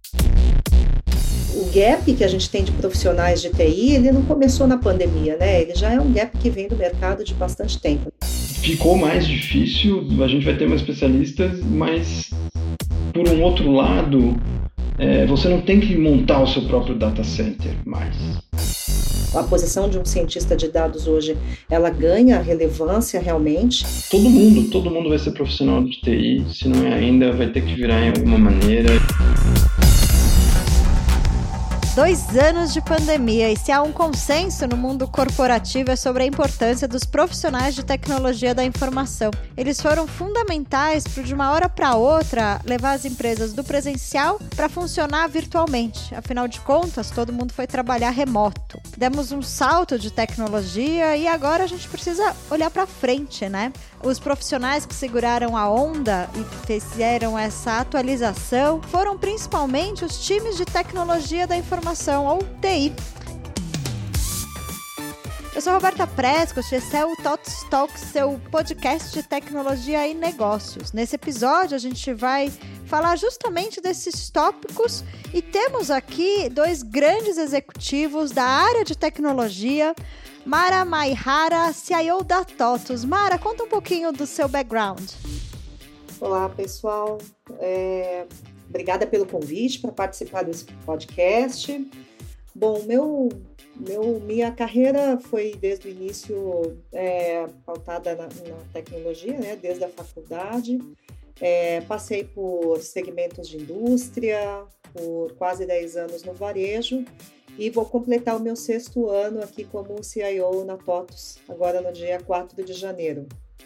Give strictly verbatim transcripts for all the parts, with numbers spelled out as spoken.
O gap que a gente tem de profissionais de T I, ele não começou na pandemia, né? Ele já é um gap que vem do mercado de bastante tempo. Ficou mais difícil, a gente vai ter mais especialistas, mas por um outro lado, é, você não tem que montar o seu próprio data center mais. A posição de um cientista de dados hoje, ela ganha relevância realmente. Todo mundo, todo mundo vai ser profissional de T I, se não é ainda, vai ter que virar em alguma maneira. Dois anos de pandemia, e se há um consenso no mundo corporativo é sobre a importância dos profissionais de tecnologia da informação. Eles foram fundamentais para, de uma hora para outra, levar as empresas do presencial para funcionar virtualmente. Afinal de contas, todo mundo foi trabalhar remoto. Demos um salto de tecnologia e agora a gente precisa olhar para frente, né? Os profissionais que seguraram a onda e fizeram essa atualização foram principalmente os times de tecnologia da informação, ou T I. Eu sou Roberta Prescott, esse é o TOTS Talks, seu podcast de tecnologia e negócios. Nesse episódio a gente vai falar justamente desses tópicos e temos aqui dois grandes executivos da área de tecnologia, Mara Maihara, C I O da TOTUS. Mara, conta um pouquinho do seu background. Olá, pessoal. É... Obrigada pelo convite para participar desse podcast. Bom, meu, meu, minha carreira foi desde o início é, pautada na, na tecnologia, né? Desde a faculdade. É, passei por segmentos de indústria, por quase dez anos no varejo, e vou completar o meu sexto ano aqui como C I O na TOTUS, agora no dia quatro de janeiro.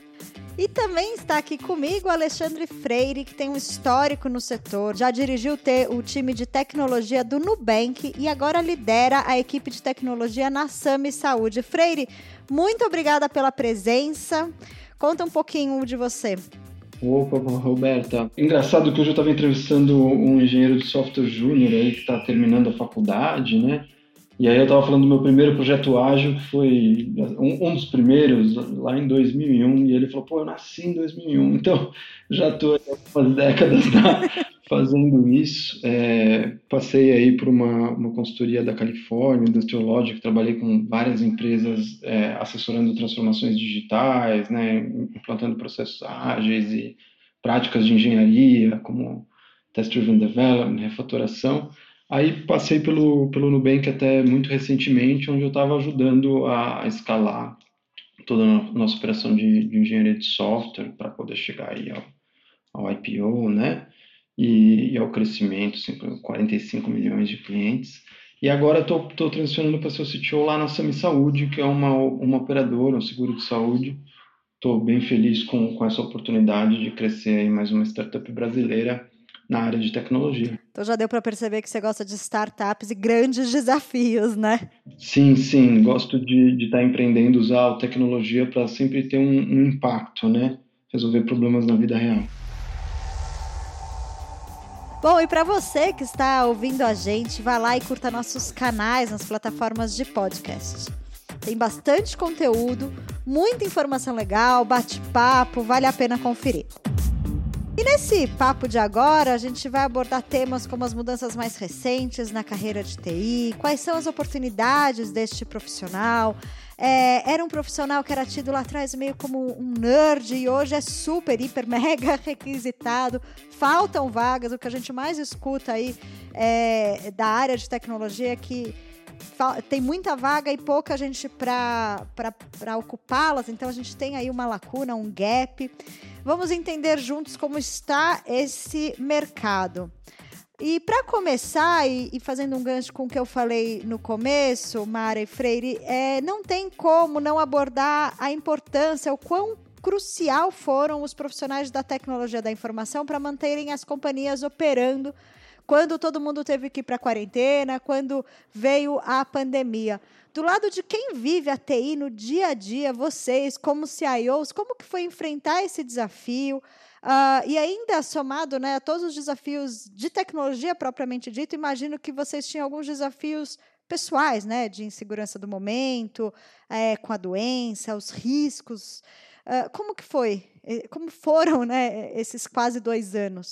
E também está aqui comigo o Alexandre Freire, que tem um histórico no setor, já dirigiu o time de tecnologia do Nubank e agora lidera a equipe de tecnologia na Sami Saúde. Freire, muito obrigada pela presença. Conta um pouquinho de você. Opa, Roberta. Engraçado que hoje eu estava entrevistando um engenheiro de software júnior aí que está terminando a faculdade, né? E aí eu estava falando do meu primeiro projeto ágil, que foi um, um dos primeiros, lá em dois mil e um, e ele falou, pô, eu nasci em dois mil e um, então já estou há algumas décadas fazendo isso. É, passei aí por uma, uma consultoria da Califórnia, Industrial Logic, trabalhei com várias empresas é, assessorando transformações digitais, né, implantando processos ágeis e práticas de engenharia, como Test-Driven Development, refatoração. Aí passei pelo, pelo Nubank até muito recentemente, onde eu estava ajudando a, a escalar toda a nossa operação de, de engenharia de software para poder chegar aí ao, ao I P O, né? E, e ao crescimento, assim, com quarenta e cinco milhões de clientes. E agora estou transicionando para ser o C T O lá na Sami Saúde, que é uma, uma operadora, um seguro de saúde. Estou bem feliz com, com essa oportunidade de crescer aí mais uma startup brasileira na área de tecnologia. Então já deu para perceber que você gosta de startups e grandes desafios, né? Sim, sim. Gosto de estar empreendendo, usar a tecnologia para sempre ter um, um impacto, né? Resolver problemas na vida real. Bom, e para você que está ouvindo a gente, vá lá e curta nossos canais nas plataformas de podcast. Tem bastante conteúdo, muita informação legal, bate-papo, vale a pena conferir. E nesse papo de agora, a gente vai abordar temas como as mudanças mais recentes na carreira de T I, quais são as oportunidades deste profissional. É, era um profissional que era tido lá atrás meio como um nerd e hoje é super, hiper, mega requisitado. Faltam vagas, o que a gente mais escuta aí é, da área de tecnologia é que tem muita vaga e pouca gente para ocupá-las, então a gente tem aí uma lacuna, um gap. Vamos entender juntos como está esse mercado. E para começar, e, e fazendo um gancho com o que eu falei no começo, Mara e Freire, é, não tem como não abordar a importância, o quão crucial foram os profissionais da tecnologia da informação para manterem as companhias operando quando todo mundo teve que ir para a quarentena, quando veio a pandemia. Do lado de quem vive a T I no dia a dia, vocês, como C I Os, como que foi enfrentar esse desafio? Uh, e ainda somado, né, a todos os desafios de tecnologia propriamente dito, imagino que vocês tinham alguns desafios pessoais, né, de insegurança do momento, é, com a doença, os riscos. Uh, como que foi? Como foram, né, esses quase dois anos?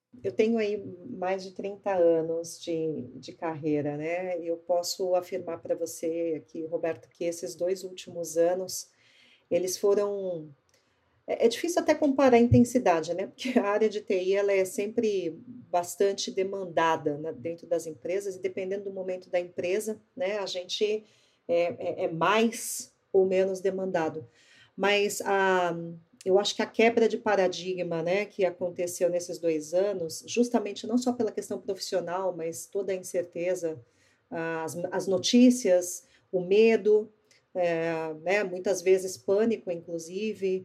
Eu tenho aí mais de trinta anos de, de carreira, né? Eu posso afirmar para você aqui, Roberto, que esses dois últimos anos, eles foram. É é difícil até comparar a intensidade, né? Porque a área de T I ela é sempre bastante demandada, né, dentro das empresas, e dependendo do momento da empresa, né, a gente é, é, é mais ou menos demandado. Mas a, eu acho que a quebra de paradigma, né, que aconteceu nesses dois anos, justamente não só pela questão profissional, mas toda a incerteza, as, as notícias, o medo, é, né, muitas vezes pânico, inclusive,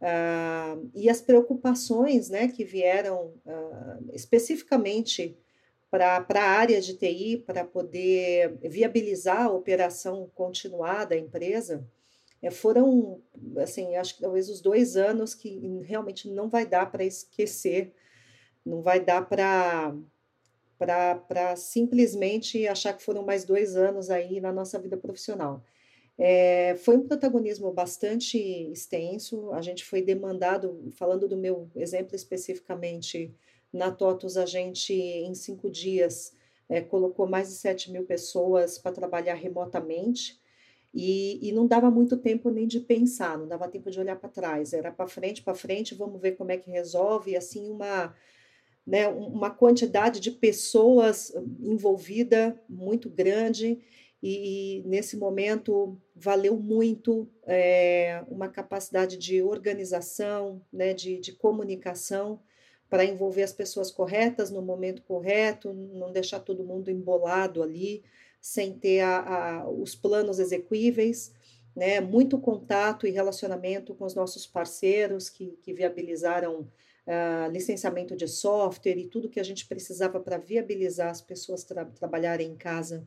Uh, e as preocupações, né, que vieram uh, especificamente para a área de T I, para poder viabilizar a operação continuada da empresa, é, foram, assim, acho que talvez os dois anos que realmente não vai dar para esquecer, não vai dar para para simplesmente achar que foram mais dois anos aí na nossa vida profissional. É, foi um protagonismo bastante extenso, a gente foi demandado, falando do meu exemplo especificamente, na TOTUS a gente, em cinco dias, é, colocou mais de sete mil pessoas para trabalhar remotamente, e, e não dava muito tempo nem de pensar, não dava tempo de olhar para trás, era para frente, para frente, vamos ver como é que resolve, e assim, uma, né, uma quantidade de pessoas envolvida muito grande, e nesse momento valeu muito é, uma capacidade de organização, né, de, de comunicação, para envolver as pessoas corretas no momento correto, não deixar todo mundo embolado ali, sem ter a, a, os planos exequíveis, né, muito contato e relacionamento com os nossos parceiros que, que viabilizaram uh, licenciamento de software e tudo que a gente precisava para viabilizar as pessoas tra trabalharem em casa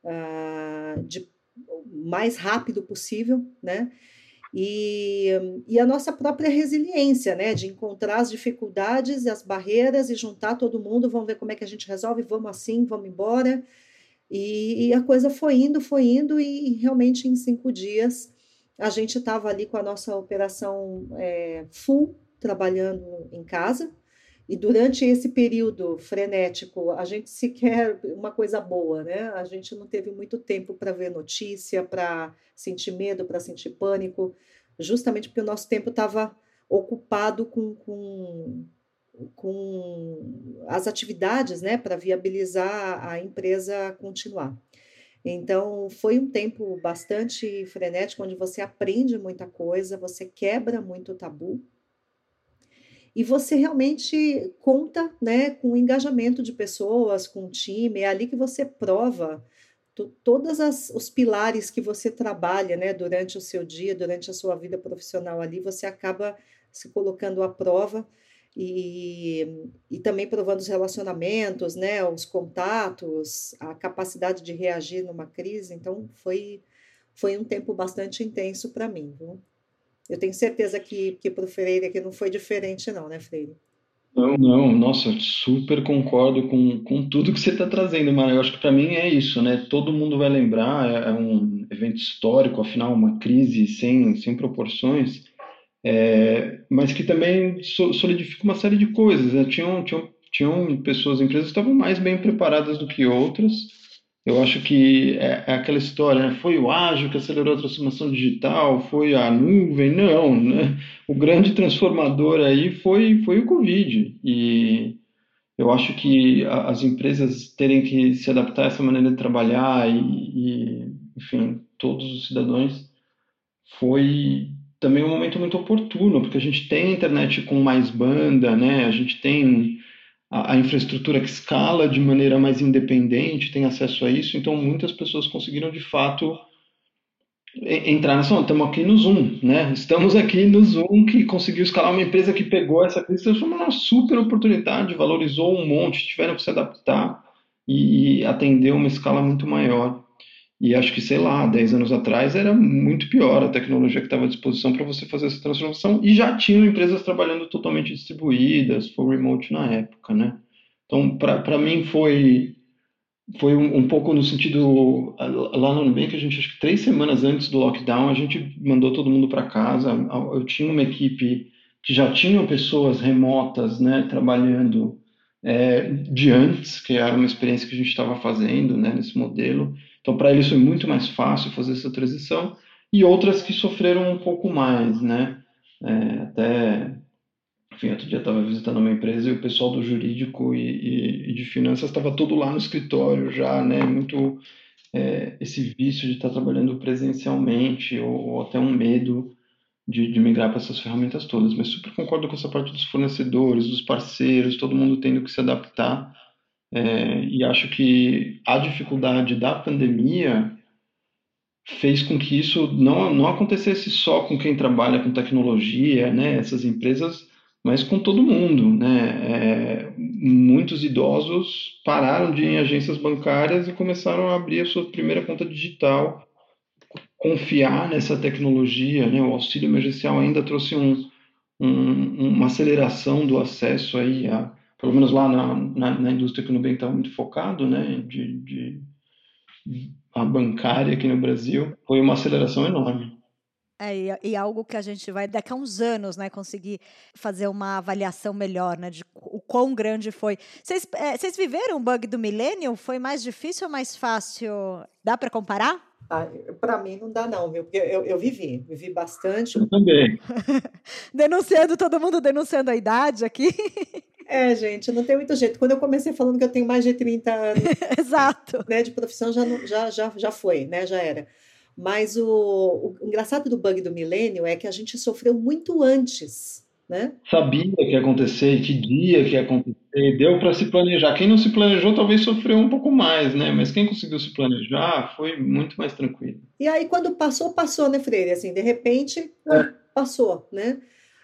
uh, de mais rápido possível, né? E, e a nossa própria resiliência, né? De encontrar as dificuldades e as barreiras e juntar todo mundo, vamos ver como é que a gente resolve, vamos assim, vamos embora. E, e a coisa foi indo, foi indo, e, e realmente em cinco dias a gente estava ali com a nossa operação é, full, trabalhando em casa. E durante esse período frenético, a gente sequer, uma coisa boa, né? A gente não teve muito tempo para ver notícia, para sentir medo, para sentir pânico, justamente porque o nosso tempo estava ocupado com, com, com as atividades, né? Para viabilizar a empresa continuar. Então, foi um tempo bastante frenético, onde você aprende muita coisa, você quebra muito tabu, e você realmente conta, né, com o engajamento de pessoas, com o time, é ali que você prova todos os pilares que você trabalha, né, durante o seu dia, durante a sua vida profissional ali, você acaba se colocando à prova e, e também provando os relacionamentos, né, os contatos, a capacidade de reagir numa crise. Então, foi, foi um tempo bastante intenso para mim, viu? Eu tenho certeza que, que para o Freire aqui não foi diferente não, né, Freire? Não, não, nossa, eu super concordo com, com tudo que você está trazendo, Mara. Eu acho que para mim é isso, né? Todo mundo vai lembrar, é, é um evento histórico, afinal, uma crise sem, sem proporções, é, mas que também so- solidifica uma série de coisas, né? Tinham, tinham, tinham pessoas, empresas que estavam mais bem preparadas do que outras. Eu acho que é, é aquela história, né? Foi o ágil que acelerou a transformação digital, foi a nuvem, não, né? O grande transformador aí foi, foi o Covid. E eu acho que a- as empresas terem que se adaptar a essa maneira de trabalhar e, e, enfim, todos os cidadãos, foi também um momento muito oportuno, porque a gente tem internet com mais banda, né? A gente tem a, a infraestrutura que escala de maneira mais independente, tem acesso a isso, então muitas pessoas conseguiram de fato e- entrar nessa onda. Estamos aqui no Zoom, né? Estamos aqui no Zoom que conseguiu escalar uma empresa que pegou essa crise, transformou numa super oportunidade, valorizou um monte, tiveram que se adaptar e atender uma escala muito maior. E acho que, sei lá, dez anos atrás era muito pior a tecnologia que estava à disposição para você fazer essa transformação, e já tinham empresas trabalhando totalmente distribuídas, full remote na época, né? Então, para mim foi foi um, um pouco no sentido, lá no Nubank, a gente, acho que três semanas antes do lockdown, a gente mandou todo mundo para casa. Eu tinha uma equipe que já tinham pessoas remotas, né, trabalhando é, de antes, que era uma experiência que a gente estava fazendo, né, nesse modelo. Então, para eles foi muito mais fácil fazer essa transição, e outras que sofreram um pouco mais, né? É, até, enfim, outro dia eu estava visitando uma empresa e o pessoal do jurídico e, e, e de finanças estava todo lá no escritório já, né? Muito é, esse vício de estar trabalhando presencialmente ou, ou até um medo de, de migrar para essas ferramentas todas. Mas super concordo com essa parte dos fornecedores, dos parceiros, todo mundo tendo que se adaptar. É, e acho que a dificuldade da pandemia fez com que isso não, não acontecesse só com quem trabalha com tecnologia, né, essas empresas, mas com todo mundo, né? É, muitos idosos pararam de ir em agências bancárias e começaram a abrir a sua primeira conta digital, confiar nessa tecnologia, né? O auxílio emergencial ainda trouxe um, um, uma aceleração do acesso aí a, pelo menos lá na, na, na indústria que o Nubank está muito focado, né, de, de a bancária aqui no Brasil, foi uma aceleração enorme. É, e, e algo que a gente vai, daqui a uns anos, né, conseguir fazer uma avaliação melhor, né, de o quão grande foi. Vocês é, vocês viveram o bug do milênio? Foi mais difícil ou mais fácil? Dá para comparar? Ah, para mim não dá não, viu? Porque eu, eu vivi, vivi bastante. Eu também. Denunciando, todo mundo denunciando a idade aqui. É, gente, não tem muito jeito. Quando eu comecei falando que eu tenho mais de trinta anos, Exato. né, de profissão, já, não- já, já, já foi, né? Já era. Mas o, o engraçado do bug do milênio é que a gente sofreu muito antes, né? Sabia que ia acontecer, que dia que ia acontecer, deu para se planejar. Quem não se planejou talvez sofreu um pouco mais, né? Mas quem conseguiu se planejar foi muito mais tranquilo. E aí, quando passou, passou, né, Freire? Assim, de repente, pum, É. passou, né?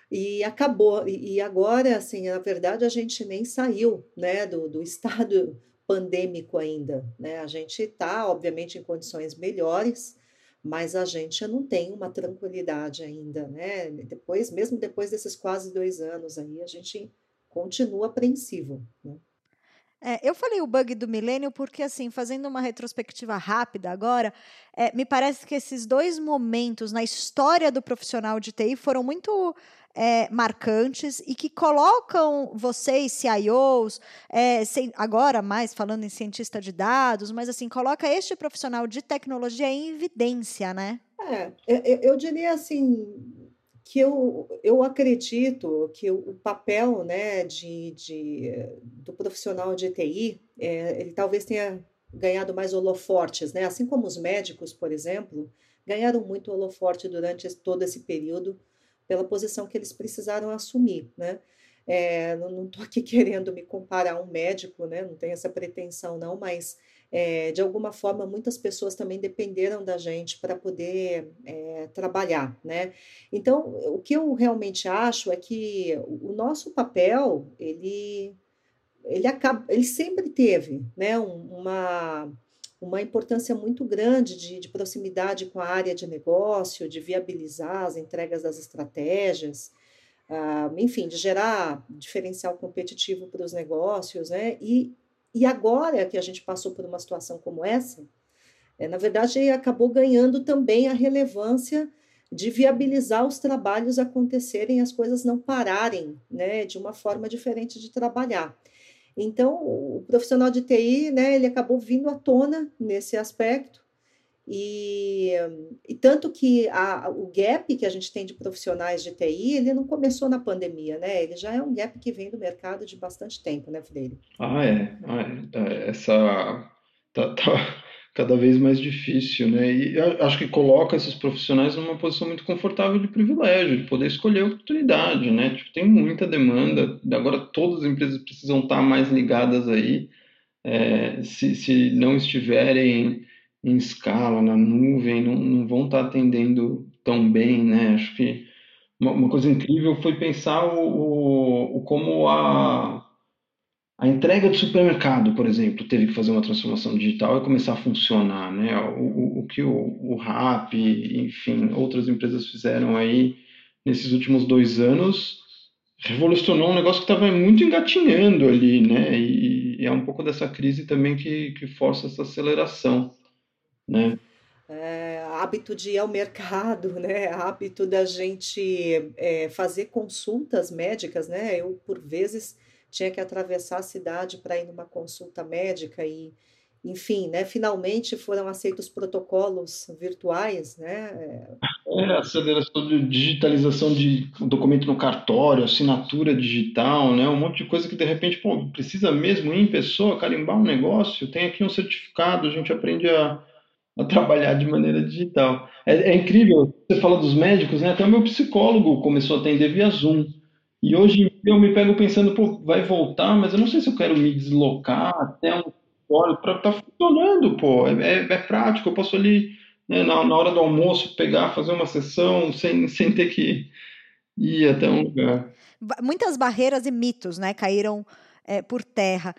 E acabou. E, e agora, assim, na verdade, a gente nem saiu, né, do, do estado pandêmico ainda, né? A gente está, obviamente, em condições melhores, mas a gente não tem uma tranquilidade ainda, né? Depois, mesmo depois desses quase dois anos aí, a gente continua apreensivo, né? É, eu falei o bug do milênio porque, assim, fazendo uma retrospectiva rápida agora, é, me parece que esses dois momentos na história do profissional de T I foram muito é, marcantes e que colocam vocês, C I Os, é, sem- agora mais falando em cientista de dados, mas assim, coloca este profissional de tecnologia em evidência, né? É, eu, eu eu diria assim que eu, eu acredito que o papel, né, de, de, do profissional de T I, é, ele talvez tenha ganhado mais holofortes, né? Assim como os médicos, por exemplo, ganharam muito holoforte durante esse- todo esse período pela posição que eles precisaram assumir, né? É, não estou aqui querendo me comparar a um médico, né? Não tenho essa pretensão, não, mas é, de alguma forma muitas pessoas também dependeram da gente para poder é, trabalhar, né? Então, o que eu realmente acho é que o nosso papel, ele, ele, acaba, ele sempre teve, né, um- uma, uma importância muito grande de, de proximidade com a área de negócio, de viabilizar as entregas das estratégias, ah, enfim, de gerar diferencial competitivo para os negócios, né? E, e agora que a gente passou por uma situação como essa, é, na verdade, acabou ganhando também a relevância de viabilizar os trabalhos acontecerem, as coisas não pararem, né, de uma forma diferente de trabalhar. Então, o profissional de T I, né, ele acabou vindo à tona nesse aspecto, e, e tanto que a, o gap que a gente tem de profissionais de T I, ele não começou na pandemia, né? Ele já é um gap que vem do mercado de bastante tempo, né, Freire? Ah, é. Ah, é. É, essa tá, tá cada vez mais difícil, né? E eu acho que coloca esses profissionais numa posição muito confortável de privilégio, de poder escolher a oportunidade, né? Tipo, tem muita demanda, agora todas as empresas precisam estar mais ligadas aí. É, se, se não estiverem em escala, na nuvem, não, não vão estar atendendo tão bem, né? Acho que uma, uma coisa incrível foi pensar o, o, o como a a entrega do supermercado, por exemplo, teve que fazer uma transformação digital e começar a funcionar, né? O, o, o que o, o Rappi, enfim, outras empresas fizeram aí nesses últimos dois anos revolucionou um negócio que estava muito engatinhando ali, né? E, e é um pouco dessa crise também que, que força essa aceleração, né? É, hábito de ir ao mercado, né? Hábito da gente é, fazer consultas médicas, né? Eu, por vezes, tinha que atravessar a cidade para ir numa consulta médica e, enfim, né, finalmente foram aceitos protocolos virtuais, né? É, aceleração de digitalização de documento no cartório, assinatura digital, né? Um monte de coisa que de repente, pô, precisa mesmo ir em pessoa, carimbar um negócio, tem aqui um certificado, a gente aprende a, a trabalhar de maneira digital. É, é incrível, você fala dos médicos, né? Até o meu psicólogo começou a atender via Zoom. E hoje em dia eu me pego pensando, pô, vai voltar, mas eu não sei se eu quero me deslocar até um escritório para estar funcionando, pô. É, é, é prático, eu posso ali, né, na, na hora do almoço pegar, fazer uma sessão sem, sem ter que ir até um lugar. Ba- Muitas barreiras e mitos, né, caíram é, por terra.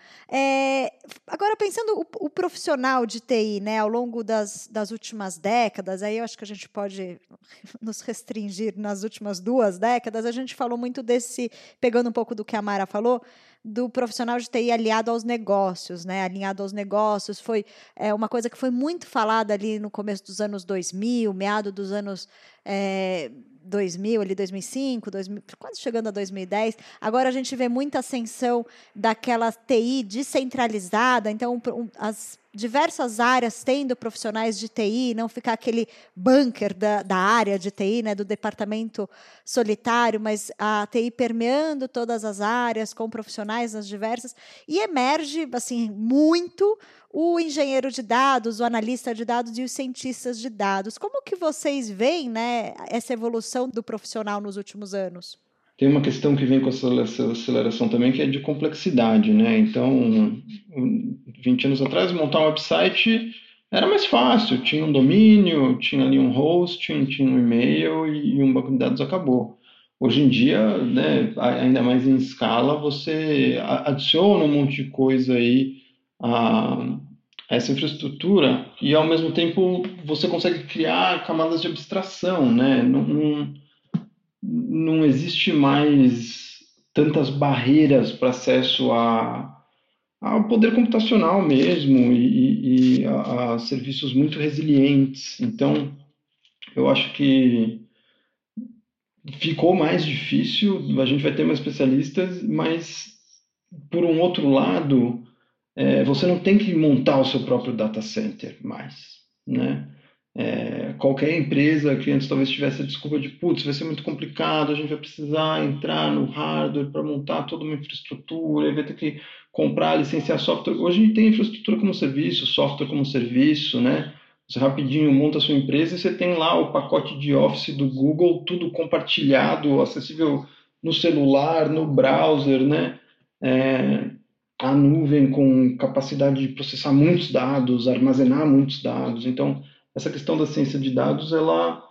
É, agora, pensando o, o profissional de T I, né, ao longo das, das últimas décadas, aí eu acho que a gente pode nos restringir nas últimas duas décadas, a gente falou muito desse, pegando um pouco do que a Mara falou, do profissional de T I aliado aos negócios, né, alinhado aos negócios, foi é, uma coisa que foi muito falada ali no começo dos anos dois mil, meado dos anos é, dois mil, ali dois mil e cinco, dois mil, quase chegando a dois mil e dez. Agora a gente vê muita ascensão daquela T I descentralizada, então um, as diversas áreas tendo profissionais de T I, não ficar aquele bunker da, da área de T I, né, do departamento solitário, mas a T I permeando todas as áreas, com profissionais nas diversas, e emerge assim muito o engenheiro de dados, o analista de dados e os cientistas de dados. Como que vocês veem, né, essa evolução do profissional nos últimos anos? Tem uma questão que vem com essa aceleração também, que é de complexidade, né? Então, vinte anos atrás, montar um website era mais fácil. Tinha um domínio, tinha ali um hosting, tinha um e-mail e um banco de dados acabou. Hoje em dia, né, ainda mais em escala, você adiciona um monte de coisa aí a essa infraestrutura e, ao mesmo tempo, você consegue criar camadas de abstração, né? Não, não, não existe mais tantas barreiras para acesso a, ao poder computacional mesmo e, e a, a serviços muito resilientes. Então, eu acho que ficou mais difícil, a gente vai ter mais especialistas, mas, por um outro lado, é, você não tem que montar o seu próprio data center mais, né? É, qualquer empresa que antes talvez tivesse a desculpa de, putz, vai ser muito complicado, a gente vai precisar entrar no hardware para montar toda uma infraestrutura, vai ter que comprar, licenciar software. Hoje a gente tem infraestrutura como serviço, software como serviço, né? Você rapidinho monta a sua empresa e você tem lá o pacote de Office do Google, tudo compartilhado, acessível no celular, no browser, né? É, a nuvem com capacidade de processar muitos dados, armazenar muitos dados. Então, essa questão da ciência de dados, ela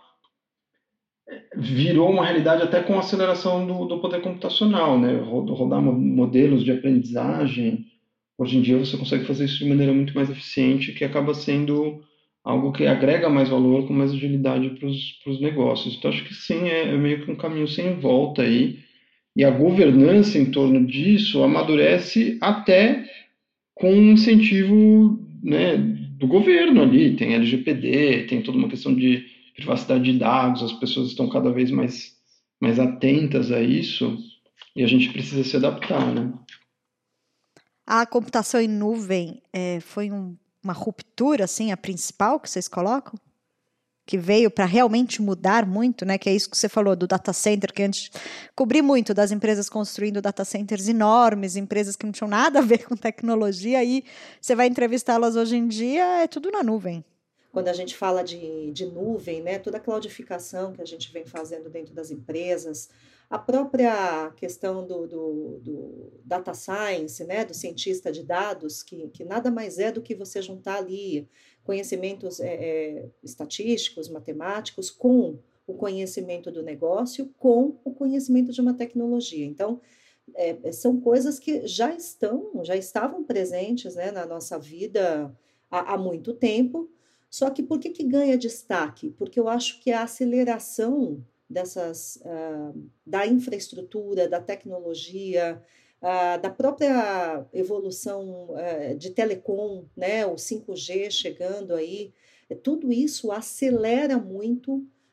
virou uma realidade até com a aceleração do, do poder computacional, né? Rodar modelos de aprendizagem. Hoje em dia você consegue fazer isso de maneira muito mais eficiente, que acaba sendo algo que agrega mais valor, com mais agilidade para os negócios. Então, acho que sim, é, é meio que um caminho sem volta aí. E a governança em torno disso amadurece até com um incentivo, né, do governo ali. Tem L G P D, tem toda uma questão de privacidade de dados, as pessoas estão cada vez mais, mais atentas a isso e a gente precisa se adaptar, né? A computação em nuvem é, foi um, uma ruptura, assim, a principal que vocês colocam? Que veio para realmente mudar muito, né? Que é isso que você falou do data center, que antes cobri muito das empresas construindo data centers enormes, empresas que não tinham nada a ver com tecnologia, e você vai entrevistá-las hoje em dia, é tudo na nuvem. Quando a gente fala de, de nuvem, né, toda a cloudificação que a gente vem fazendo dentro das empresas, a própria questão do, do, do data science, né, do cientista de dados, que, que nada mais é do que você juntar ali conhecimentos é, é, estatísticos, matemáticos, com o conhecimento do negócio, com o conhecimento de uma tecnologia. Então, é, são coisas que já estão, já estavam presentes, né, na nossa vida há, há muito tempo. Só que por que, que ganha destaque? Porque eu acho que a aceleração dessas, uh, da infraestrutura, da tecnologia, uh, da própria evolução uh, de telecom, né, o cinco G chegando aí, tudo isso acelera muito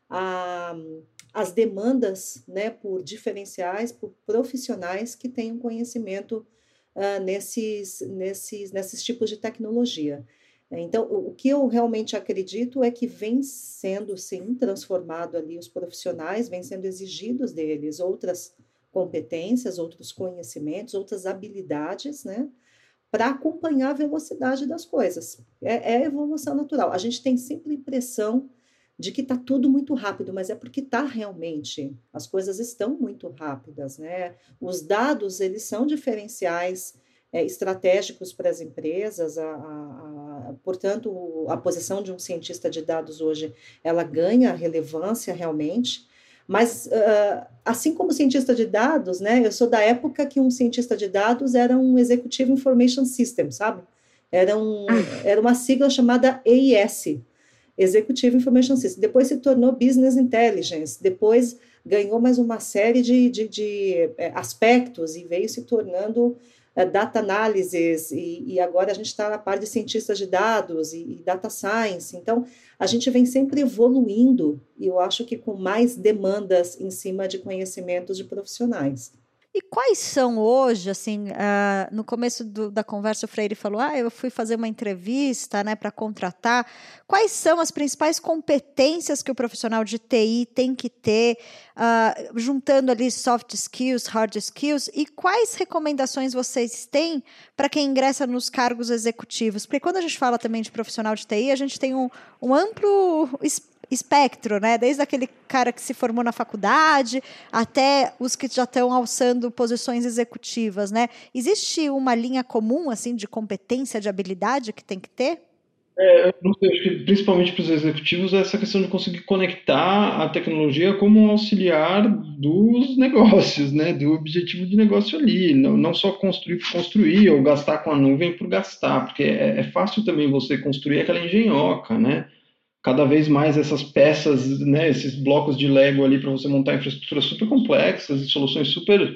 a, as demandas, né, por diferenciais, por profissionais que tenham conhecimento uh, nesses, nesses, nesses tipos de tecnologia. Então, o, o que eu realmente acredito é que vem sendo, sim, transformado ali os profissionais, vem sendo exigidos deles outras competências, outros conhecimentos, outras habilidades, né, para acompanhar a velocidade das coisas. É, é a evolução natural. A gente tem sempre a impressão de que está tudo muito rápido, mas é porque está realmente, as coisas estão muito rápidas, né? Os dados, eles são diferenciais é, estratégicos para as empresas, a, a, a, portanto, a posição de um cientista de dados hoje, ela ganha relevância realmente, mas uh, assim como cientista de dados, né, eu sou da época que um cientista de dados era um Executive Information System, sabe? Era, um, era uma sigla chamada E I S, Executive Information System. Depois se tornou Business Intelligence, depois ganhou mais uma série de, de, de aspectos e veio se tornando uh, Data Analysis, e, e agora a gente está na parte de cientistas de dados e, e Data Science. Então, a gente vem sempre evoluindo, e eu acho que com mais demandas em cima de conhecimentos de profissionais. E quais são hoje, assim, uh, no começo do, da conversa o Freire falou, ah, eu fui fazer uma entrevista, né, para contratar. Quais são as principais competências que o profissional de T I tem que ter, uh, juntando ali soft skills, hard skills, e quais recomendações vocês têm para quem ingressa nos cargos executivos? Porque quando a gente fala também de profissional de T I, a gente tem um, um amplo espectro, né? Desde aquele cara que se formou na faculdade até os que já estão alçando posições executivas, né? Existe uma linha comum, assim, de competência, de habilidade que tem que ter? É, eu não sei, acho que principalmente para os executivos é essa questão de conseguir conectar a tecnologia como um auxiliar dos negócios, né? Do objetivo de negócio ali, não, não só construir por construir ou gastar com a nuvem por gastar, porque é, é fácil também você construir aquela engenhoca, né? Cada vez mais essas peças, né, esses blocos de Lego ali para você montar infraestruturas super complexas e soluções super,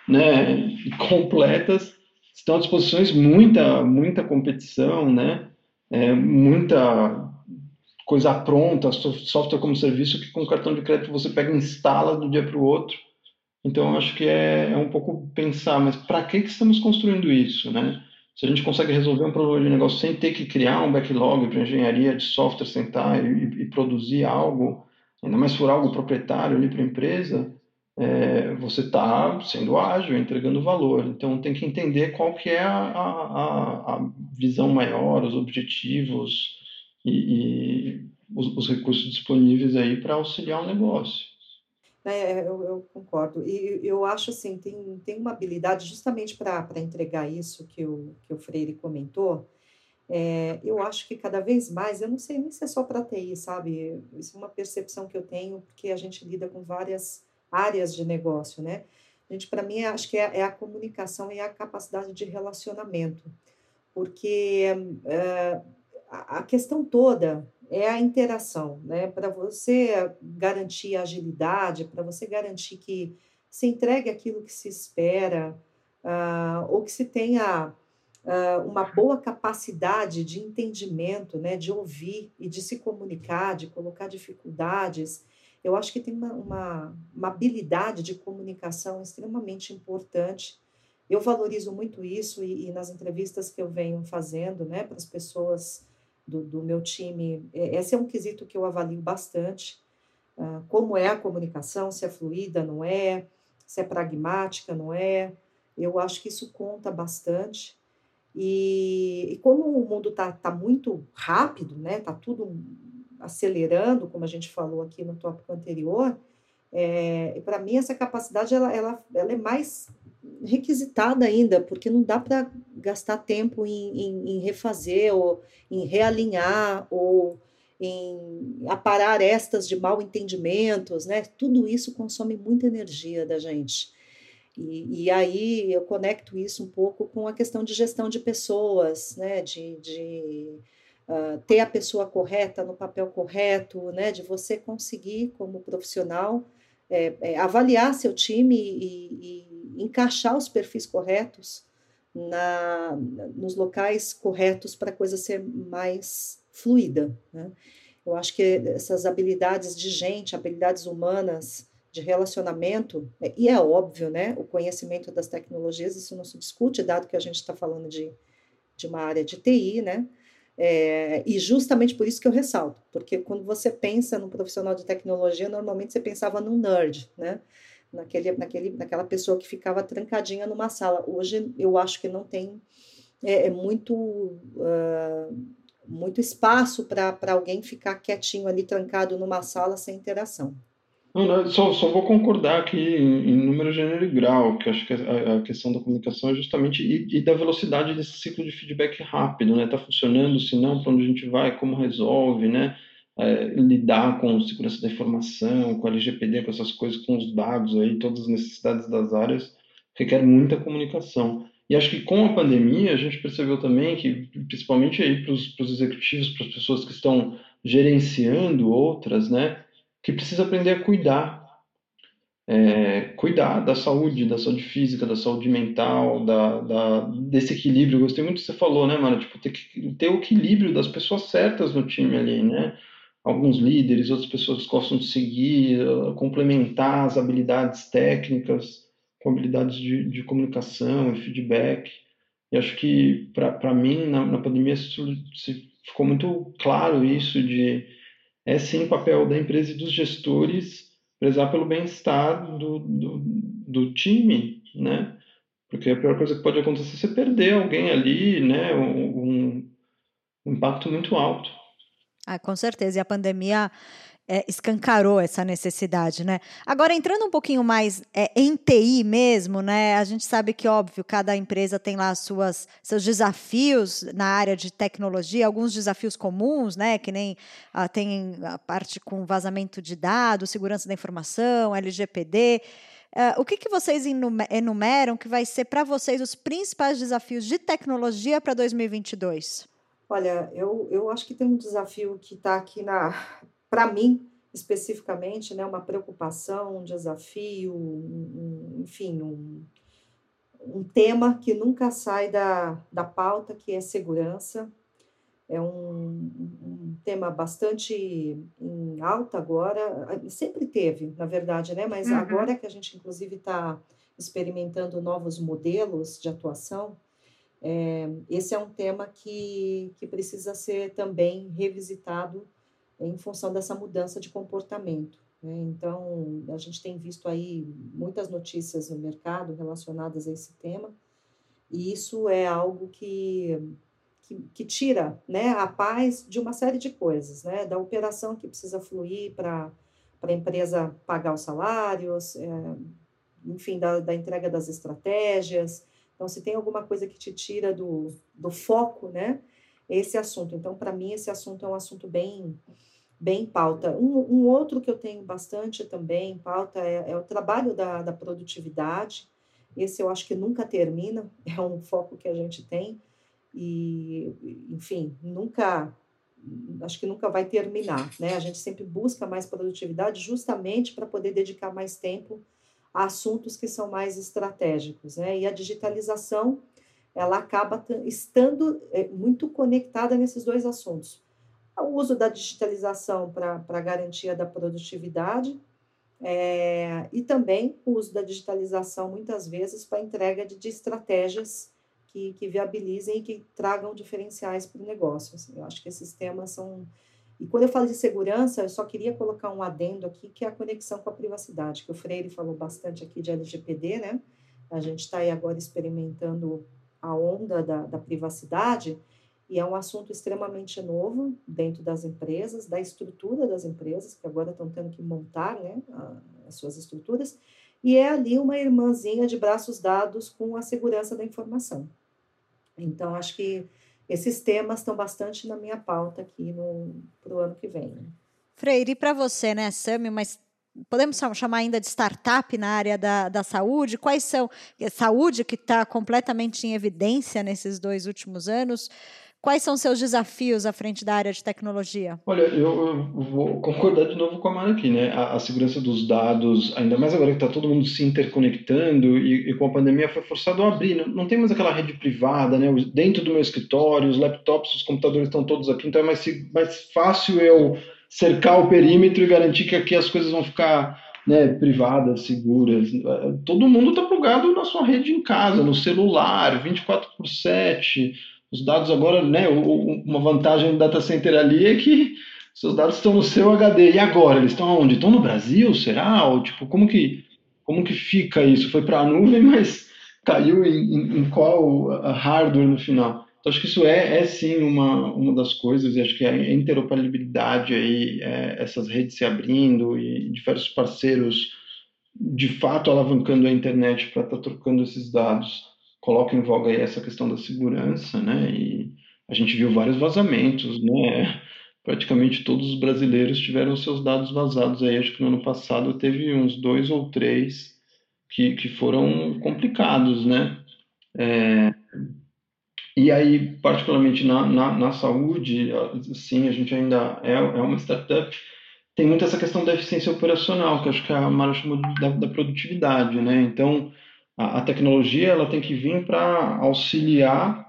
né, completas estão à disposição, muita, muita competição, né, é, muita coisa pronta, software como serviço que com cartão de crédito você pega e instala do dia para o outro. Então, acho que é, é um pouco pensar, mas para que, que estamos construindo isso, né? Se a gente consegue resolver um problema de negócio sem ter que criar um backlog para engenharia de software, sentar e, e produzir algo, ainda mais se for algo proprietário ali para a empresa, é, você está sendo ágil, entregando valor. Então, tem que entender qual que é a, a, a visão maior, os objetivos e, e os, os recursos disponíveis aí para auxiliar o negócio. É, eu, eu concordo. E eu acho assim, tem, tem uma habilidade justamente para entregar isso que o, que o Freire comentou. É, eu acho que cada vez mais, eu não sei nem se é só para T I, sabe? Isso é uma percepção que eu tenho, porque a gente lida com várias áreas de negócio, né? A gente, para mim, acho que é, é a comunicação e a capacidade de relacionamento, porque é, a, a questão toda é a interação, né? Para você garantir a agilidade, para você garantir que se entregue aquilo que se espera, uh, ou que se tenha uh, uma boa capacidade de entendimento, né? De ouvir e de se comunicar, de colocar dificuldades. Eu acho que tem uma, uma, uma habilidade de comunicação extremamente importante. Eu valorizo muito isso e, e nas entrevistas que eu venho fazendo, né, para as pessoas do, do meu time, esse é um quesito que eu avalio bastante, uh, como é a comunicação, se é fluida, não é, se é pragmática, não é, eu acho que isso conta bastante, e, e como o mundo está tá muito rápido, né, está tudo acelerando, como a gente falou aqui no tópico anterior, é, para mim essa capacidade ela, ela, ela é mais requisitada ainda, porque não dá para gastar tempo em, em, em refazer, ou em realinhar, ou em aparar estas de mal entendimentos, né? Tudo isso consome muita energia da gente. E, e aí eu conecto isso um pouco com a questão de gestão de pessoas, né? De, de uh, ter a pessoa correta no papel correto, né? De você conseguir, como profissional, é, é, avaliar seu time e, e encaixar os perfis corretos na, nos locais corretos para a coisa ser mais fluida, né? Eu acho que essas habilidades de gente, habilidades humanas, de relacionamento, e é óbvio, né, o conhecimento das tecnologias, isso não se discute, dado que a gente está falando de, de uma área de T I, né, é, e justamente por isso que eu ressalto, porque quando você pensa num profissional de tecnologia, normalmente você pensava num nerd, né, naquele, naquele, naquela pessoa que ficava trancadinha numa sala. Hoje eu acho que não tem, é, é muito, uh, muito espaço para alguém ficar quietinho ali, trancado numa sala sem interação. Não, não, só, só vou concordar aqui em, em número, gênero e grau, que eu acho que a, a questão da comunicação é justamente e, e da velocidade desse ciclo de feedback rápido, né? Tá funcionando, se não, para onde a gente vai, como resolve, né? É, lidar com segurança da informação, com a L G P D, com essas coisas, com os dados aí, todas as necessidades das áreas, requer muita comunicação. E acho que com a pandemia a gente percebeu também que, principalmente aí para os executivos, para as pessoas que estão gerenciando outras, né? Que precisa aprender a cuidar, é, cuidar da saúde, da saúde física, da saúde mental, da, da, desse equilíbrio. Eu gostei muito do que você falou, né, mano? Tipo, ter, que, ter o equilíbrio das pessoas certas no time ali, né? Alguns líderes, outras pessoas gostam de seguir, uh, complementar as habilidades técnicas com habilidades de, de comunicação e feedback. E acho que, para mim, na, na pandemia, se, se ficou muito claro isso de é sim o papel da empresa e dos gestores prezar pelo bem-estar do, do, do time, né? Porque a pior coisa que pode acontecer é você perder alguém ali, né? Um, um impacto muito alto. Ah, com certeza. E a pandemia é, escancarou essa necessidade, né? Agora, entrando um pouquinho mais é, em T I mesmo, né? A gente sabe que, óbvio, cada empresa tem lá suas, seus desafios na área de tecnologia, alguns desafios comuns, né? Que nem ah, tem a parte com vazamento de dados, segurança da informação, L G P D. Uh, o que, que vocês enumeram que vai ser para vocês os principais desafios de tecnologia para dois mil e vinte e dois? Olha, eu, eu acho que tem um desafio que está aqui na, para mim, especificamente, né, uma preocupação, um desafio, um, um, enfim, um, um tema que nunca sai da, da pauta, que é segurança. É um, um tema bastante em alta agora, sempre teve, na verdade, né, mas uhum. agora que a gente, inclusive, está experimentando novos modelos de atuação, É, esse é um tema que, que precisa ser também revisitado em função dessa mudança de comportamento, né? Então, a gente tem visto aí muitas notícias no mercado relacionadas a esse tema, e isso é algo que, que, que tira, né, a paz de uma série de coisas, né? Da operação que precisa fluir para a empresa pagar os salários, é, enfim, da, da entrega das estratégias. Então, se tem alguma coisa que te tira do, do foco, né, esse assunto. Então, para mim, esse assunto é um assunto bem, bem em pauta. Um, um outro que eu tenho bastante também em pauta é, é o trabalho da, da produtividade. Esse eu acho que nunca termina, é um foco que a gente tem e, enfim, nunca, acho que nunca vai terminar, né? A gente sempre busca mais produtividade justamente para poder dedicar mais tempo a assuntos que são mais estratégicos, né? E a digitalização, ela acaba estando muito conectada nesses dois assuntos. O uso da digitalização para a garantia da produtividade é, e também o uso da digitalização, muitas vezes, para a entrega de, de estratégias que, que viabilizem e que tragam diferenciais para o negócio. Assim, eu acho que esses temas são... E quando eu falo de segurança, eu só queria colocar um adendo aqui, que é a conexão com a privacidade, que o Freire falou bastante aqui de L G P D, né? A gente está aí agora experimentando a onda da, da privacidade, e é um assunto extremamente novo dentro das empresas, da estrutura das empresas, que agora estão tendo que montar, né, a, as suas estruturas, e é ali uma irmãzinha de braços dados com a segurança da informação. Então, acho que esses temas estão bastante na minha pauta aqui para o ano que vem. Né? Freire, e para você, né, Sami, mas podemos chamar ainda de startup na área da, da saúde? Quais são... Saúde que está completamente em evidência nesses dois últimos anos. Quais são seus desafios à frente da área de tecnologia? Olha, eu, eu vou concordar de novo com a Mara aqui, né? A, a segurança dos dados, ainda mais agora que está todo mundo se interconectando e, e com a pandemia foi forçado a abrir. Não, não tem mais aquela rede privada, né? Dentro do meu escritório, os laptops, os computadores estão todos aqui, então é mais, mais fácil eu cercar o perímetro e garantir que aqui as coisas vão ficar, né, privadas, seguras. Todo mundo está plugado na sua rede em casa, no celular, vinte e quatro por sete. Os dados agora, né, uma vantagem do data center ali é que seus dados estão no seu H D. E agora? Eles estão onde? Estão no Brasil? Será? Ou, tipo, como que, como que fica isso? Foi para a nuvem, mas caiu em, em, em qual hardware no final? Então, acho que isso é, é sim uma, uma das coisas, e acho que a interoperabilidade aí, é, essas redes se abrindo e diversos parceiros de fato alavancando a internet para estar tá trocando esses dados, coloca em voga aí essa questão da segurança, né? E a gente viu vários vazamentos, né? Praticamente todos os brasileiros tiveram seus dados vazados aí. Acho que no ano passado teve uns dois ou três que, que foram complicados, né? É, e aí, particularmente na, na, na saúde, sim, a gente ainda é, é uma startup. Tem muito essa questão da eficiência operacional, que acho que a Mara chamou da, da produtividade, né? Então, a, a tecnologia ela tem que vir para auxiliar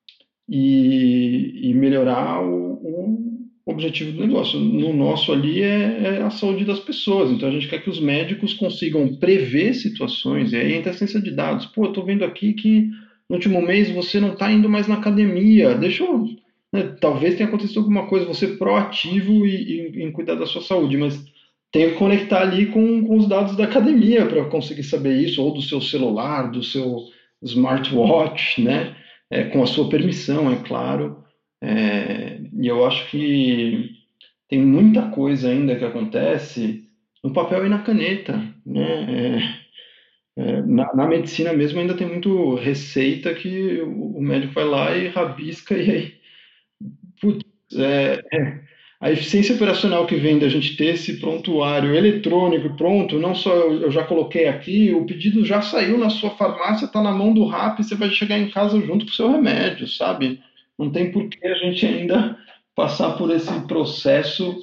e, e melhorar o, o objetivo do negócio. No nosso ali é, é a saúde das pessoas. Então, a gente quer que os médicos consigam prever situações, e aí entra a ciência de dados. Pô, eu tô vendo aqui que no último mês você não está indo mais na academia, deixa eu... Né, talvez tenha acontecido alguma coisa, você proativo e, e, em cuidar da sua saúde, mas tem que conectar ali com, com os dados da academia para conseguir saber isso, ou do seu celular, do seu smartwatch, né? É, com a sua permissão, é claro. É, e eu acho que tem muita coisa ainda que acontece no papel e na caneta, né? É, é, na, na medicina mesmo ainda tem muito receita que o, o médico vai lá e rabisca e aí putz, é, é, a eficiência operacional que vem da gente ter esse prontuário eletrônico pronto, não só eu, eu já coloquei aqui, o pedido já saiu na sua farmácia, está na mão do Rappi, você vai chegar em casa junto com o seu remédio, sabe? Não tem por que a gente ainda passar por esse processo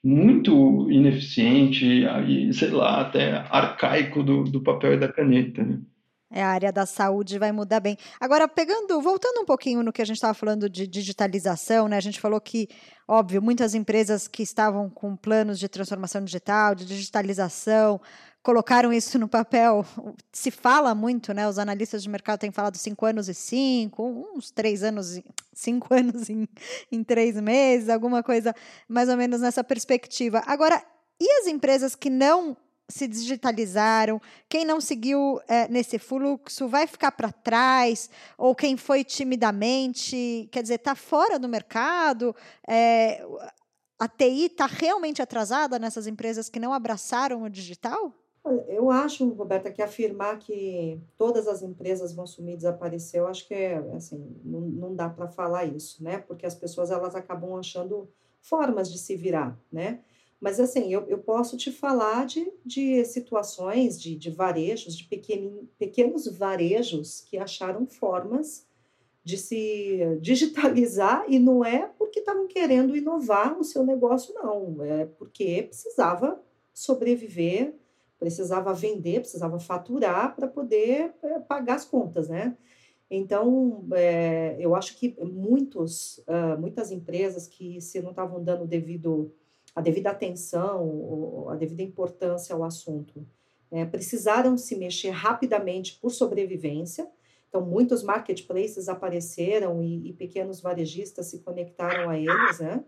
muito ineficiente e, sei lá, até arcaico do, do papel e da caneta, né? É, a área da saúde vai mudar bem. Agora, pegando, voltando um pouquinho no que a gente estava falando de digitalização, né? A gente falou que, óbvio, muitas empresas que estavam com planos de transformação digital, de digitalização, colocaram isso no papel. Se fala muito, né? Os analistas de mercado têm falado cinco anos e cinco, uns três anos, cinco anos em, em três meses, alguma coisa mais ou menos nessa perspectiva. Agora, e as empresas que não se digitalizaram, quem não seguiu é, nesse fluxo vai ficar para trás, ou quem foi timidamente, quer dizer, está fora do mercado, é, a T I está realmente atrasada nessas empresas que não abraçaram o digital? Eu acho, Roberta, que afirmar que todas as empresas vão sumir e desaparecer, eu acho que é, assim, não, não dá para falar isso, né? Porque as pessoas elas acabam achando formas de se virar, né? Mas, assim, eu, eu posso te falar de, de situações, de, de varejos, de pequenin, pequenos varejos que acharam formas de se digitalizar e não é porque estavam querendo inovar o seu negócio, não. É porque precisava sobreviver, precisava vender, precisava faturar para poder é, pagar as contas, né? Então, é, eu acho que muitos, uh, muitas empresas que se não estavam dando devido a devida atenção, a devida importância ao assunto, é, precisaram se mexer rapidamente por sobrevivência. Então, muitos marketplaces apareceram e, e pequenos varejistas se conectaram a eles, né?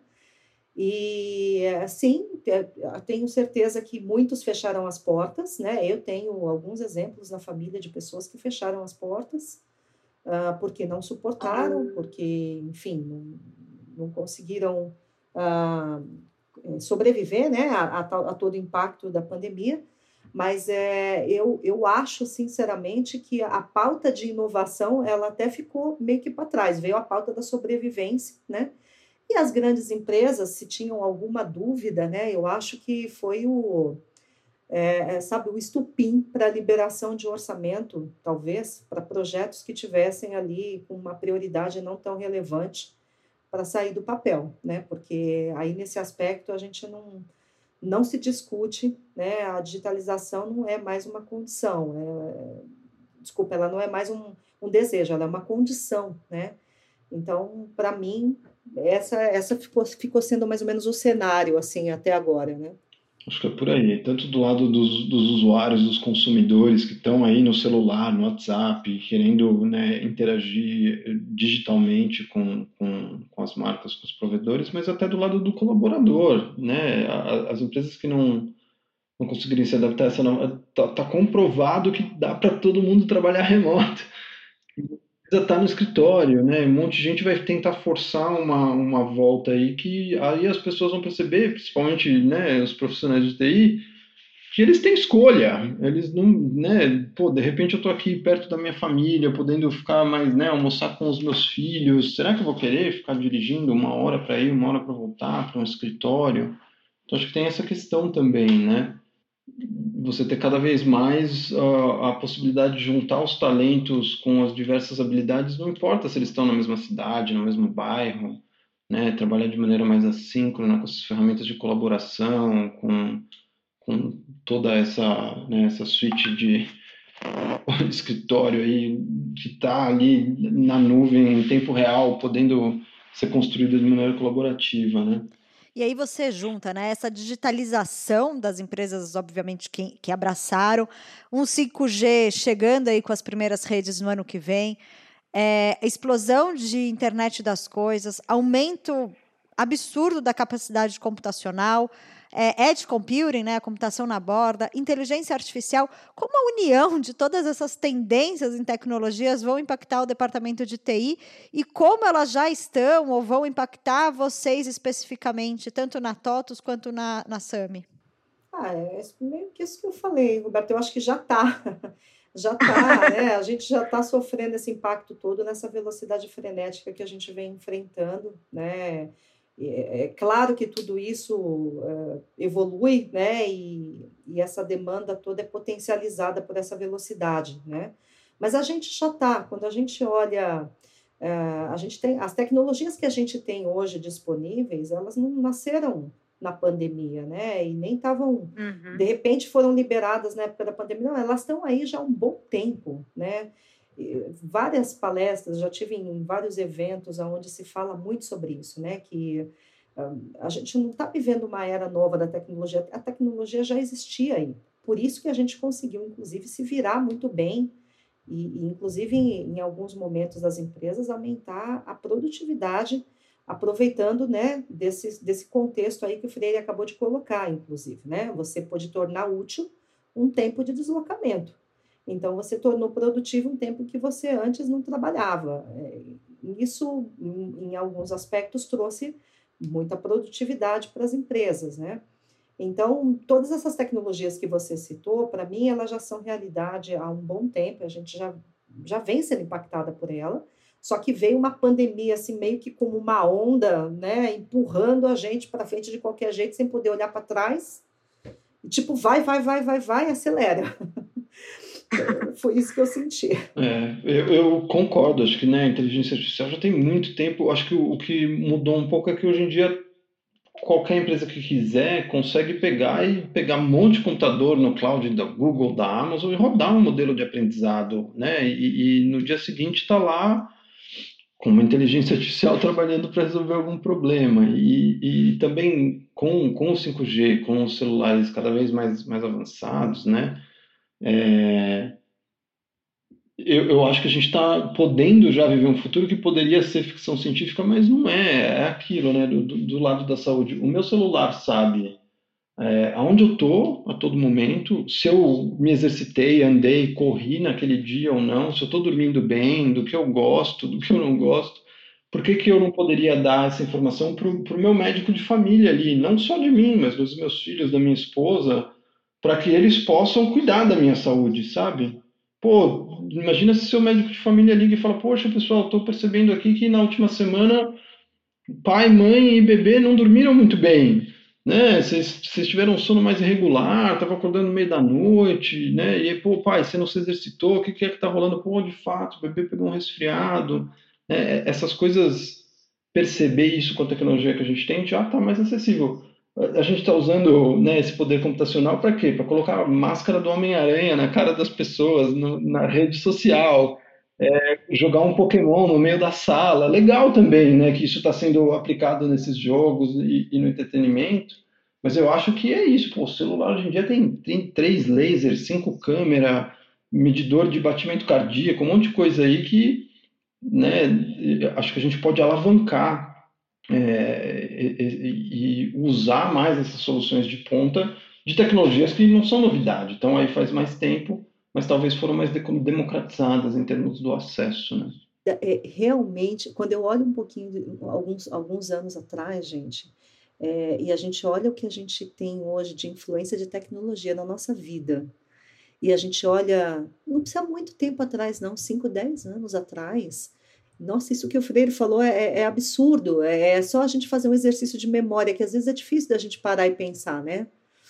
E, sim, tenho certeza que muitos fecharam as portas, né? Eu tenho alguns exemplos na família de pessoas que fecharam as portas uh, porque não suportaram, porque, enfim, não, não conseguiram Uh, sobreviver, né, a, a, a todo o impacto da pandemia, mas é, eu, eu acho, sinceramente, que a pauta de inovação, ela até ficou meio que para trás, veio a pauta da sobrevivência, né, e as grandes empresas, se tinham alguma dúvida, né, eu acho que foi o, é, sabe, o estupim para a liberação de orçamento, talvez, para projetos que tivessem ali com uma prioridade não tão relevante para sair do papel, né? Porque aí nesse aspecto a gente não, não se discute, né? A digitalização não é mais uma condição, é, desculpa, ela não é mais um, um desejo, ela é uma condição, né? Então, para mim, essa, essa ficou, ficou sendo mais ou menos o cenário, assim, até agora, né? Acho que é por aí, tanto do lado dos, dos usuários, dos consumidores que estão aí no celular, no WhatsApp, querendo, né, interagir digitalmente com, com, com as marcas, com os provedores, mas até do lado do colaborador, né? A- As empresas que não, não conseguirem se adaptar a essa nova, tá, tá comprovado que dá para todo mundo trabalhar remoto. Precisa estar no escritório, né? Um monte de gente vai tentar forçar uma, uma volta aí que aí as pessoas vão perceber, principalmente, né, os profissionais de T I, que eles têm escolha. Eles não, né, pô, de repente eu tô aqui perto da minha família, podendo ficar mais, né, almoçar com os meus filhos. Será que eu vou querer ficar dirigindo uma hora para ir, uma hora para voltar para um escritório? Então acho que tem essa questão também, né? Você ter cada vez mais uh, a possibilidade de juntar os talentos com as diversas habilidades, não importa se eles estão na mesma cidade, no mesmo bairro, né? Trabalhar de maneira mais assíncrona com essas ferramentas de colaboração, com, com toda essa, né, essa suite de escritório aí que está ali na nuvem em tempo real, podendo ser construída de maneira colaborativa, né? E aí você junta, né, essa digitalização das empresas, obviamente, que, que abraçaram, um cinco G chegando aí com as primeiras redes no ano que vem, é, explosão de internet das coisas, aumento absurdo da capacidade computacional, é, edge computing, né, a computação na borda, inteligência artificial, como a união de todas essas tendências em tecnologias vão impactar o departamento de T I e como elas já estão ou vão impactar vocês especificamente, tanto na TOTUS quanto na, na SAMI? Ah, é meio que isso que eu falei, Roberto, eu acho que já está, já está, né? A gente já está sofrendo esse impacto todo nessa velocidade frenética que a gente vem enfrentando, né? É, é claro que tudo isso uh, evolui, né? E, e essa demanda toda é potencializada por essa velocidade, né? Mas a gente já está, quando a gente olha, uh, a gente tem as tecnologias que a gente tem hoje disponíveis, elas não nasceram na pandemia, né? E nem estavam, Uhum. de repente foram liberadas na época da pandemia, não, elas estão aí já há um bom tempo, né? E várias palestras, já tive em vários eventos onde se fala muito sobre isso, né? Que um, a gente não está vivendo uma era nova da tecnologia, a tecnologia já existia aí. Por isso que a gente conseguiu, inclusive, se virar muito bem e, e inclusive, em, em alguns momentos das empresas, aumentar a produtividade aproveitando, né, desse, desse contexto aí que o Freire acabou de colocar, inclusive, né, você pode tornar útil um tempo de deslocamento. Então, você tornou produtivo um tempo que você antes não trabalhava. Isso, em, em alguns aspectos, trouxe muita produtividade para as empresas, né? Então, todas essas tecnologias que você citou, para mim, elas já são realidade há um bom tempo, a gente já, já vem sendo impactada por ela, só que veio uma pandemia, assim, meio que como uma onda, né, empurrando a gente para frente de qualquer jeito, sem poder olhar para trás. E, tipo, vai, vai, vai, vai, vai, acelera. Foi isso que eu senti. É, eu, eu concordo, acho que, né, a inteligência artificial já tem muito tempo. Acho que o, o que mudou um pouco é que hoje em dia qualquer empresa que quiser consegue pegar e pegar um monte de computador no cloud da Google, da Amazon e rodar um modelo de aprendizado, né? E, e no dia seguinte está lá com uma inteligência artificial trabalhando para resolver algum problema. E, e também com, com o cinco G, com os celulares cada vez mais, mais avançados, né? É, eu, eu acho que a gente está podendo já viver um futuro que poderia ser ficção científica, mas não é. É aquilo, né? Do, do, do lado da saúde. O meu celular sabe é, aonde eu estou a todo momento, se eu me exercitei, andei, corri naquele dia ou não, se eu estou dormindo bem, do que eu gosto, do que eu não gosto. Por que, que eu não poderia dar essa informação para o meu médico de família ali, não só de mim, mas dos meus filhos, da minha esposa, para que eles possam cuidar da minha saúde, sabe? Pô, imagina se seu médico de família liga e fala: poxa, pessoal, estou percebendo aqui que na última semana pai, mãe e bebê não dormiram muito bem, né? Vocês, vocês tiveram um sono mais irregular, estavam acordando no meio da noite, né? E aí, pô, pai, você não se exercitou, o que, que é que tá rolando? Pô, de fato, o bebê pegou um resfriado, né? Essas coisas perceber isso com a tecnologia que a gente tem, já está mais acessível. A gente está usando, né, esse poder computacional para quê? Para colocar a máscara do Homem-Aranha na cara das pessoas, no, na rede social, é, jogar um Pokémon no meio da sala. Legal também, né, que isso está sendo aplicado nesses jogos e, e no entretenimento. Mas eu acho que é isso. Pô, o celular hoje em dia tem, tem três lasers, cinco câmeras, medidor de batimento cardíaco, um monte de coisa aí que, né, acho que a gente pode alavancar é, e, e usar mais essas soluções de ponta de tecnologias que não são novidade. Então aí faz mais tempo, mas talvez foram mais democratizadas em termos do acesso, né? É, realmente, quando eu olho um pouquinho, de, alguns, alguns anos atrás, gente, é, e a gente olha o que a gente tem hoje de influência de tecnologia na nossa vida, e a gente olha, não precisa muito tempo atrás, não, cinco, dez anos atrás. Nossa, isso que o Freire falou é, é absurdo. É, é só a gente fazer um exercício de memória, que às vezes é difícil da gente parar e pensar, né?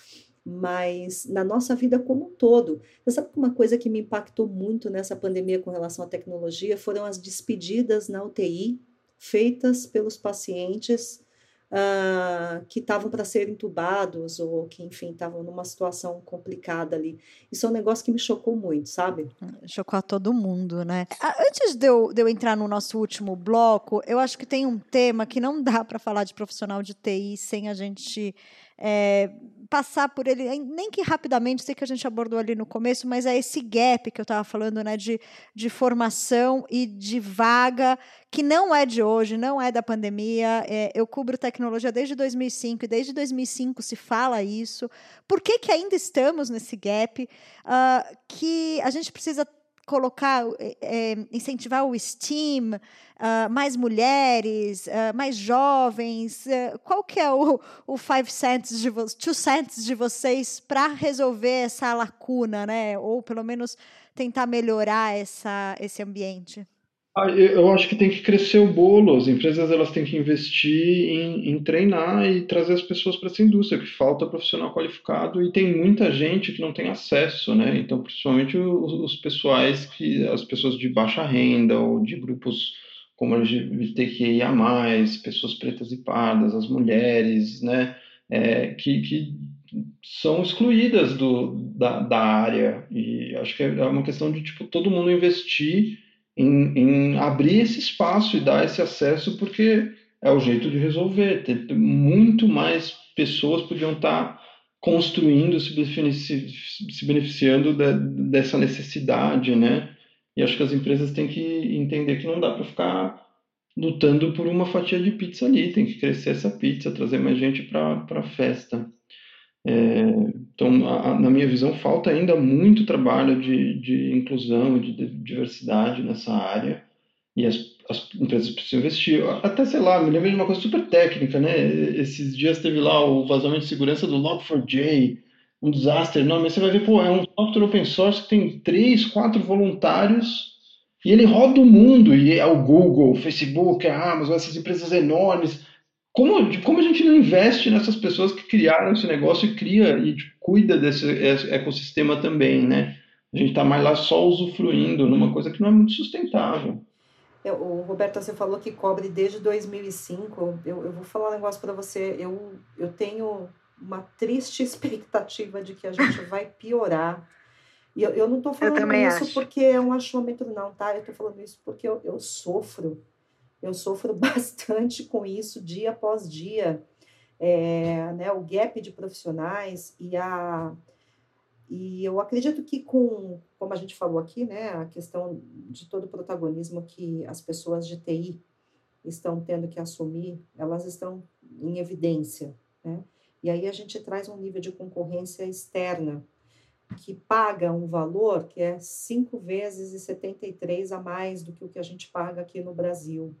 Mas na nossa vida como um todo. Você sabe que uma coisa que me impactou muito nessa pandemia com relação à tecnologia foram as despedidas na U T I feitas pelos pacientes ah, que estavam para ser entubados ou que, enfim, estavam numa situação complicada ali. Isso é um negócio que me chocou muito, sabe? Chocou a todo mundo, né? Antes de eu, de eu entrar no nosso último bloco, eu acho que tem um tema que não dá para falar de profissional de T I sem a gente é, passar por ele, nem que rapidamente, sei que a gente abordou ali no começo, mas é esse gap que eu estava falando, né, de, de formação e de vaga, que não é de hoje, não é da pandemia. É, eu cubro tecnologia desde dois mil e cinco, e desde dois mil e cinco se fala isso. Por que que ainda estamos nesse gap? Uh, que a gente precisa colocar, é, incentivar o STEAM, uh, mais mulheres, uh, mais jovens. Uh, qual que é o, o five cents de vo- two cents de vocês para resolver essa lacuna, né? Ou pelo menos tentar melhorar essa, esse ambiente? Ah, eu eu acho que tem que crescer o bolo. As empresas elas têm que investir em, em treinar e trazer as pessoas para essa indústria, que falta profissional qualificado e tem muita gente que não tem acesso, né? Então, principalmente os, os pessoais que as pessoas de baixa renda ou de grupos como L G B T Q I A mais, pessoas pretas e pardas, as mulheres, né? É, que, que são excluídas do, da, da área. E acho que é uma questão de tipo todo mundo investir em, em abrir esse espaço e dar esse acesso, porque é o jeito de resolver. Ter muito mais pessoas podiam estar construindo, se, benefici se beneficiando de, dessa necessidade, né? E acho que as empresas têm que entender que não dá para ficar lutando por uma fatia de pizza ali, tem que crescer essa pizza, trazer mais gente para a festa. É, então, a, na minha visão, falta ainda muito trabalho de, de inclusão, de, de diversidade nessa área, e as, as empresas precisam investir. Até, sei lá, me lembrei de uma coisa super técnica, né? Esses dias teve lá o vazamento de segurança do log four j, um desastre enorme. Mas você vai ver, pô, é um software open source que tem três, quatro voluntários e ele roda o mundo, e é o Google, o Facebook, a Amazon, essas empresas enormes. Como, como a gente não investe nessas pessoas que criaram esse negócio e cria e tipo, cuida desse ecossistema também, né? A gente está mais lá só usufruindo numa coisa que não é muito sustentável. É, o Roberto, você falou que cobre desde dois mil e cinco. Eu, eu vou falar um negócio para você. Eu, eu tenho uma triste expectativa de que a gente vai piorar. E eu, eu não estou falando isso acho. porque é um achômetro, não, tá? Eu estou falando isso porque eu, eu sofro. Eu sofro bastante com isso dia após dia. É, né, o gap de profissionais e a... E eu acredito que com, como a gente falou aqui, né, a questão de todo o protagonismo que as pessoas de T I estão tendo que assumir, elas estão em evidência, né? E aí a gente traz um nível de concorrência externa que paga um valor que é cinco vezes e setenta e três a mais do que o que a gente paga aqui no Brasil.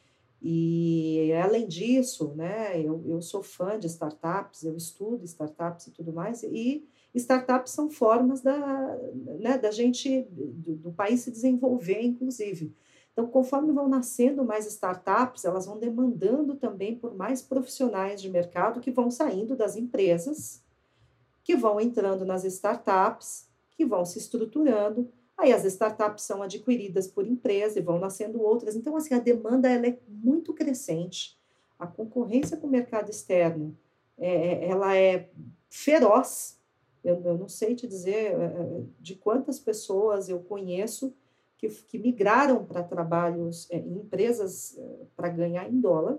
E, além disso, né, eu, eu sou fã de startups, eu estudo startups e tudo mais, e startups são formas da, né, da gente, do, do país se desenvolver, inclusive. Então, conforme vão nascendo mais startups, elas vão demandando também por mais profissionais de mercado que vão saindo das empresas, que vão entrando nas startups, que vão se estruturando, Aí as startups são adquiridas por empresas e vão nascendo outras. Então, assim, a demanda ela é muito crescente. A concorrência com o mercado externo, é, ela é feroz. Eu, eu não sei te dizer de quantas pessoas eu conheço que, que migraram para trabalhos é, em empresas é, para ganhar em dólar.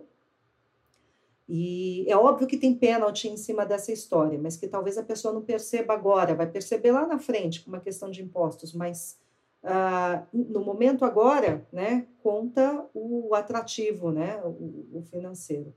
E é óbvio que tem pênalti em cima dessa história, mas que talvez a pessoa não perceba agora, vai perceber lá na frente com uma questão de impostos, mas ah, no momento agora, né, conta o atrativo, né, o, o financeiro.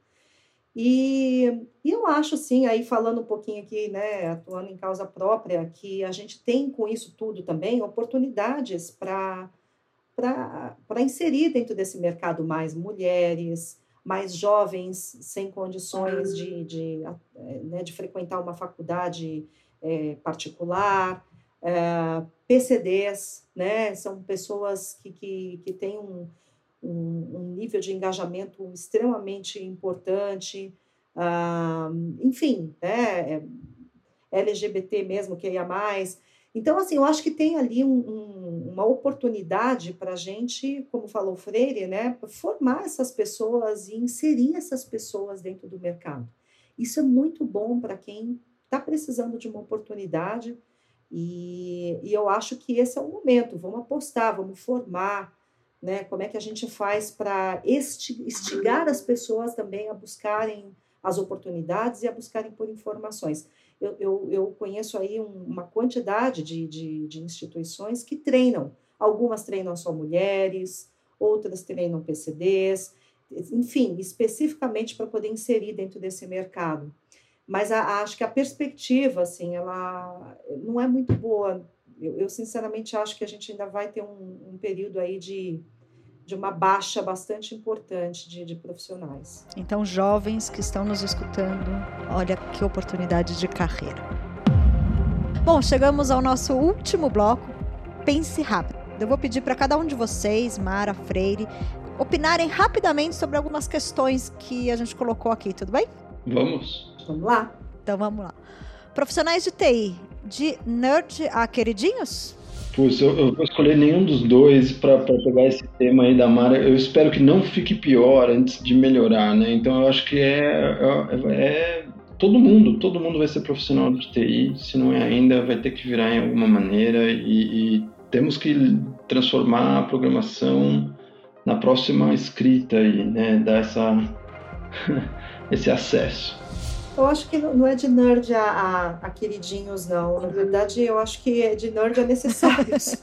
E, e eu acho, assim, aí falando um pouquinho aqui, né, atuando em causa própria, que a gente tem com isso tudo também oportunidades para para inserir dentro desse mercado mais mulheres, mais jovens sem condições de, de, né, de frequentar uma faculdade é, particular, é, P C Ds, né, são pessoas que, que, que têm um, um, um nível de engajamento extremamente importante, ah, enfim, né, L G B T mesmo, que ia mais. Então, assim, eu acho que tem ali um, um, uma oportunidade para a gente, como falou Freire, né, formar essas pessoas e inserir essas pessoas dentro do mercado. Isso é muito bom para quem está precisando de uma oportunidade e, e eu acho que esse é o momento. Vamos apostar, vamos formar, né, como é que a gente faz para instigar as pessoas também a buscarem as oportunidades e a buscarem por informações. Eu, eu, eu conheço aí um, uma quantidade de, de, de instituições que treinam. Algumas treinam só mulheres, outras treinam P C Ds, enfim, especificamente para poder inserir dentro desse mercado. Mas a, acho que a perspectiva, assim, ela não é muito boa. Eu, eu sinceramente acho que a gente ainda vai ter um, um período aí de... de uma baixa bastante importante de, de profissionais. Então, jovens que estão nos escutando, olha que oportunidade de carreira. Bom, chegamos ao nosso último bloco, Pense Rápido. Eu vou pedir para cada um de vocês, Mara, Freire, opinarem rapidamente sobre algumas questões que a gente colocou aqui, tudo bem? Vamos. Vamos lá. Então, vamos lá. Profissionais de T I, de nerd a queridinhos? Putz, eu, eu vou escolher nenhum dos dois para pegar esse tema aí da Mara. Eu espero que não fique pior antes de melhorar, né? Então eu acho que é, é, é todo mundo, todo mundo vai ser profissional de T I, se não é ainda, vai ter que virar em alguma maneira e, e temos que transformar a programação na próxima escrita aí, né? Dar essa, esse acesso. Eu acho que não é de nerd a, a, a queridinhos, não. Na verdade, eu acho que é de nerd a necessários.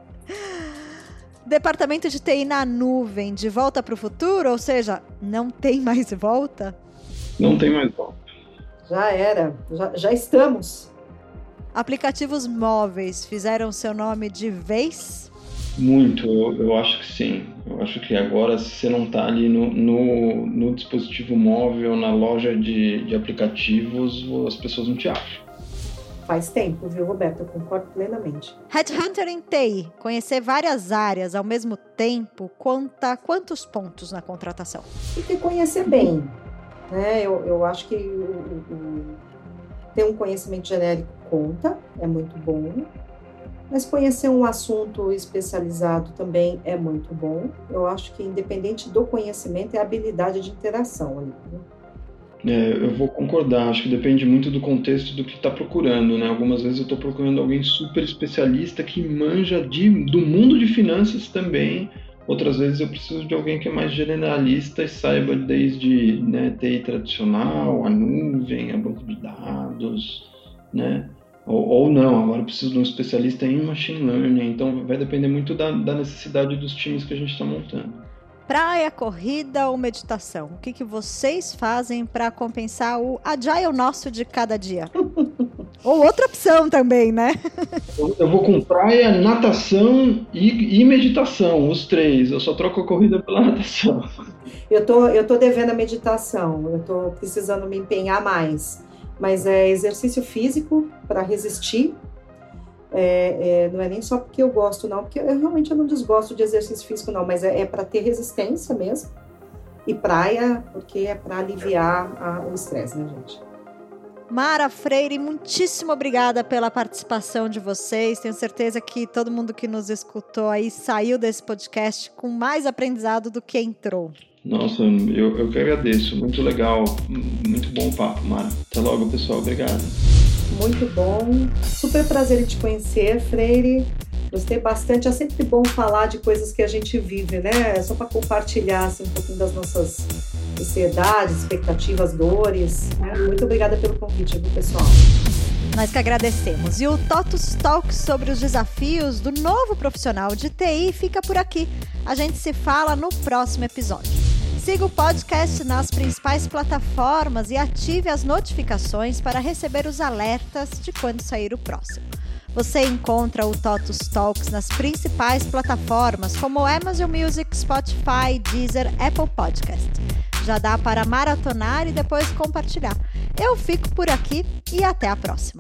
Departamento de T I na nuvem, de volta para o futuro? Ou seja, não tem mais volta? Não tem mais volta. Já era, já, já estamos. Aplicativos móveis fizeram seu nome de vez? Muito, eu, eu acho que sim. Eu acho que agora, se você não está ali no, no, no dispositivo móvel, na loja de, de aplicativos, as pessoas não te acham. Faz tempo, viu, Roberto? Eu concordo plenamente. Headhunter em T I, conhecer várias áreas ao mesmo tempo, conta quantos pontos na contratação? Tem que conhecer bem, né? Eu, eu acho que o, o, ter um conhecimento genérico conta, é muito bom. Mas conhecer um assunto especializado também é muito bom. Eu acho que, independente do conhecimento, é a habilidade de interação ali. Né? É, eu vou concordar. Acho que depende muito do contexto do que está procurando, né? Algumas vezes eu estou procurando alguém super especialista que manja de, do mundo de finanças também. Outras vezes eu preciso de alguém que é mais generalista e saiba desde, né, T I tradicional, a nuvem, a banco de dados, né? Ou, ou não, agora eu preciso de um especialista em machine learning, então vai depender muito da, da necessidade dos times que a gente está montando. Praia, corrida ou meditação? O que, que vocês fazem para compensar o agile nosso de cada dia? Ou outra opção também, né? Eu, eu vou com praia, natação e, e meditação, os três. Eu só troco a corrida pela natação. Eu tô, eu tô devendo a meditação, eu tô precisando me empenhar mais. Mas é exercício físico para resistir, é, é, não é nem só porque eu gosto não, porque eu realmente eu não desgosto de exercício físico não, mas é, é para ter resistência mesmo, e praia porque é para aliviar a, o estresse, né, gente? Mara, Freire, muitíssimo obrigada pela participação de vocês. Tenho certeza que todo mundo que nos escutou aí saiu desse podcast com mais aprendizado do que entrou. Nossa, eu, eu que agradeço. Muito legal, muito bom o papo, Mara. Até logo, pessoal. Obrigado. Muito bom. Super prazer em te conhecer, Freire. Gostei bastante. É sempre bom falar de coisas que a gente vive, né? Só para compartilhar assim, um pouquinho das nossas ansiedades, expectativas, dores. Né? Muito obrigada pelo convite, viu, pessoal? Nós que agradecemos. E o TOTUS Talks sobre os desafios do novo profissional de T I fica por aqui. A gente se fala no próximo episódio. Siga o podcast nas principais plataformas e ative as notificações para receber os alertas de quando sair o próximo. Você encontra o TOTUS Talks nas principais plataformas como Amazon Music, Spotify, Deezer, Apple Podcast. Já dá para maratonar e depois compartilhar. Eu fico por aqui e até a próxima.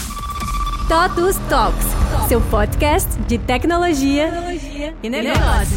TOTUS Talks, seu podcast de tecnologia e negócios.